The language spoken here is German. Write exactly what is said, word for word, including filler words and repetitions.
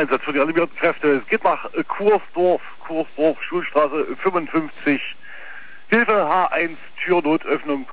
Sondereinsatz für die animierten Kräfte. Es geht nach Kursdorf, Kursdorf, Schulstraße fünfundfünfzig. Hilfe H eins, Türnotöffnung.